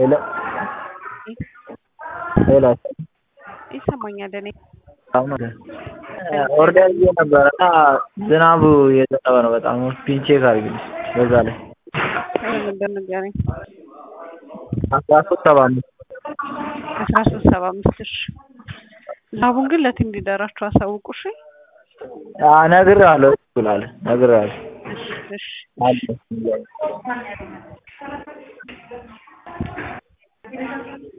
ሄሎ ሄሎ ይሰማኛል። እኔ ኦርደር ይዤ ነበርና ዝናቡ እየዘነበ ነው በጣም ፒን ቼክ አድርጊልኝ በዛ ላይ ምንድን ነው ንገረኝ። 1375 1375 እሺ። ዝናቡን ግን ለቲም ሊደራችሁ አሳውቁ እሺ። ነግሬዋለሁ ብሏል ነግሬዋለሁ። እሺ አለ